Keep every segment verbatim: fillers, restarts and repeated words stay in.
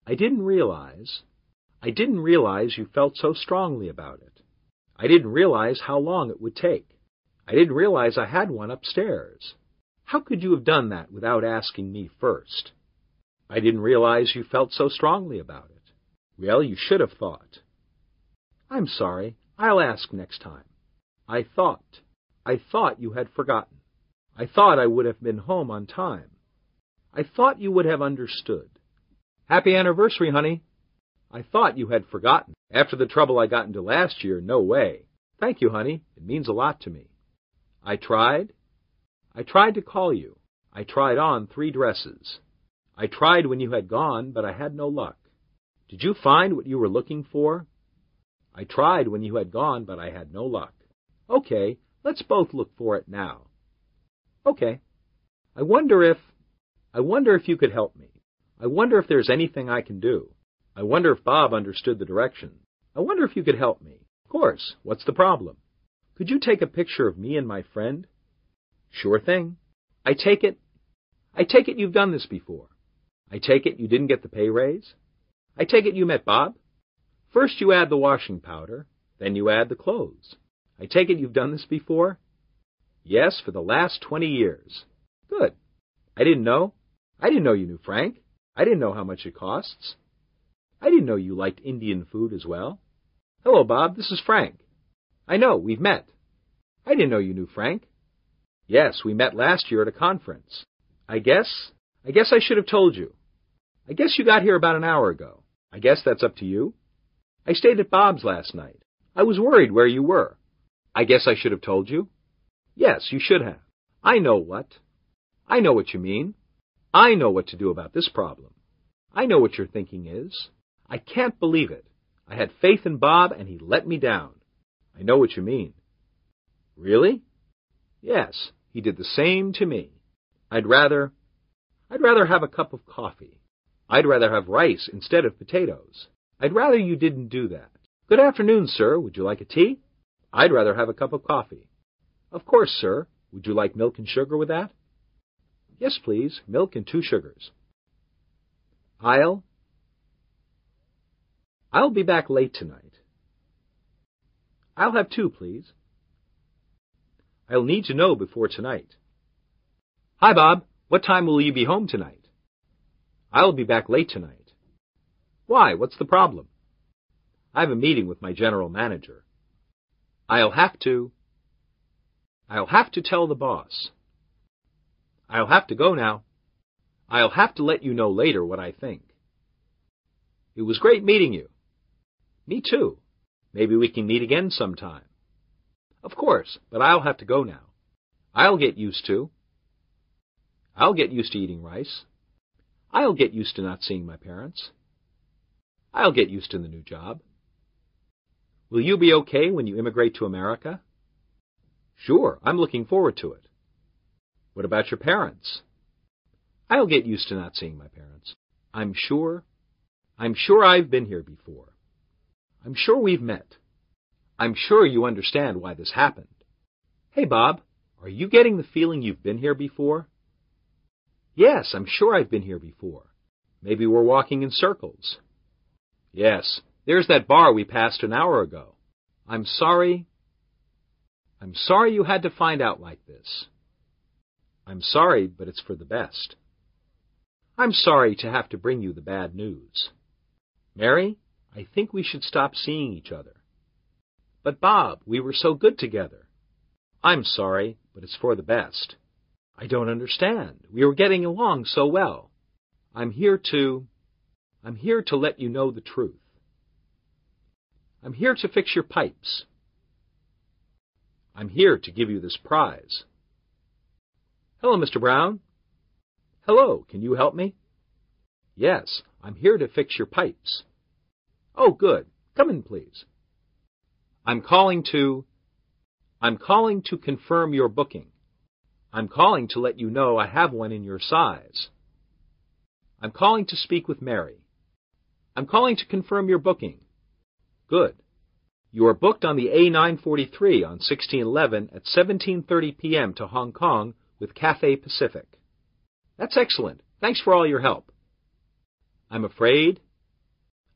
I didn't realize, I didn't realize you felt so strongly about it. I didn't realize how long it would take. I didn't realize I had one upstairs. How could you have done that without asking me first? I didn't realize you felt so strongly about it. Well, you should have thought. I'm sorry. I'll ask next time. I thought. I thought you had forgotten. I thought I would have been home on time. I thought you would have understood. Happy anniversary, honey. I thought you had forgotten. After the trouble I got into last year, no way. Thank you, honey. It means a lot to me. I tried. I tried to call you. I tried on three dresses. I tried when you had gone, but I had no luck. Did you find what you were looking for? I tried when you had gone, but I had no luck. Okay, let's both look for it now. Okay. I wonder if... I wonder if you could help me. I wonder if there's anything I can do. I wonder if Bob understood the direction. I wonder if you could help me. Of course. What's the problem? Could you take a picture of me and my friend? Sure thing. I take it... I take it you've done this before. I take it you didn't get the pay raise. I take it you met Bob. First you add the washing powder, then you add the clothes. I take it you've done this before? Yes, for the last twenty years. Good. I didn't know. I didn't know you knew Frank. I didn't know how much it costs. I didn't know you liked Indian food as well. Hello, Bob. This is Frank. I know. We've met. I didn't know you knew Frank. Yes, we met last year at a conference. I guess... I guess I should have told you. I guess you got here about an hour ago. I guess that's up to you. I stayed at Bob's last night. I was worried where you were. I guess I should have told you. Yes, you should have. I know what. I know what you mean. I know what to do about this problem. I know what your thinking is. I can't believe it. I had faith in Bob, and he let me down. I know what you mean. Really? Yes, he did the same to me. I'd rather... I'd rather have a cup of coffee. I'd rather have rice instead of potatoes. I'd rather you didn't do that. Good afternoon, sir. Would you like a tea? I'd rather have a cup of coffee. Of course, sir. Would you like milk and sugar with that? Yes, please. Milk and two sugars. I'll... I'll be back late tonight. I'll have two, please. I'll need to know before tonight. Hi, Bob. What time will you be home tonight? I'll be back late tonight. Why? What's the problem? I have a meeting with my general manager. I'll have to... I'll have to tell the boss. I'll have to go now. I'll have to let you know later what I think. It was great meeting you. Me too. Maybe we can meet again sometime. Of course, but I'll have to go now. I'll get used to... I'll get used to eating rice. I'll get used to not seeing my parents. I'll get used to the new job. Will you be okay when you immigrate to America? Sure, I'm looking forward to it. What about your parents? I'll get used to not seeing my parents. I'm sure, I'm sure I've been here before. I'm sure we've met. I'm sure you understand why this happened. Hey, Bob, are you getting the feeling you've been here before? Yes, I'm sure I've been here before. Maybe we're walking in circles. Yes, there's that bar we passed an hour ago. I'm sorry. I'm sorry you had to find out like this. I'm sorry, but it's for the best. I'm sorry to have to bring you the bad news. Mary, I think we should stop seeing each other. But Bob, we were so good together. I'm sorry, but it's for the best. I don't understand. We were getting along so well. I'm here to... I'm here to let you know the truth. I'm here to fix your pipes. I'm here to give you this prize. Hello, Mister Brown. Hello, can you help me? Yes, I'm here to fix your pipes. Oh, good. Come in, please. I'm calling to... I'm calling to confirm your booking. I'm calling to let you know I have one in your size. I'm calling to speak with Mary. I'm calling to confirm your booking. Good. You are booked on the A nine forty-three on sixteen eleven at seventeen thirty p.m. to Hong Kong with Cathay Pacific. That's excellent. Thanks for all your help. I'm afraid,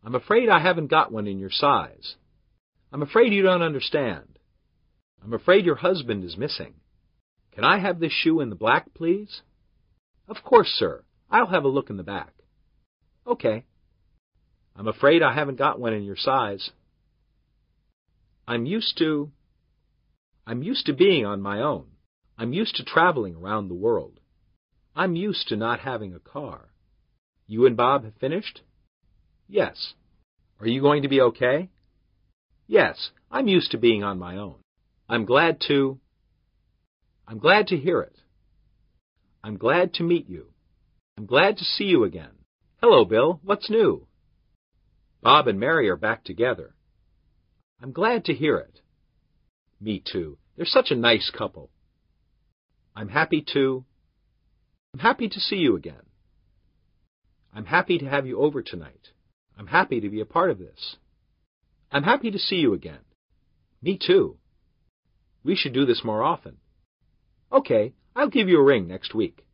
I'm afraid I haven't got one in your size. I'm afraid you don't understand. I'm afraid your husband is missing. Can I have this shoe in the black, please? Of course, sir. I'll have a look in the back. Okay. I'm afraid I haven't got one in your size. I'm used to... I'm used to being on my own. I'm used to traveling around the world. I'm used to not having a car. You and Bob have finished? Yes. Are you going to be okay? Yes, I'm used to being on my own. I'm glad to... I'm glad to hear it. I'm glad to meet you. I'm glad to see you again. Hello, Bill. What's new? Bob and Mary are back together. I'm glad to hear it. Me too. They're such a nice couple. I'm happy to... I'm happy to see you again. I'm happy to have you over tonight. I'm happy to be a part of this. I'm happy to see you again. Me too. We should do this more often. Okay, I'll give you a ring next week.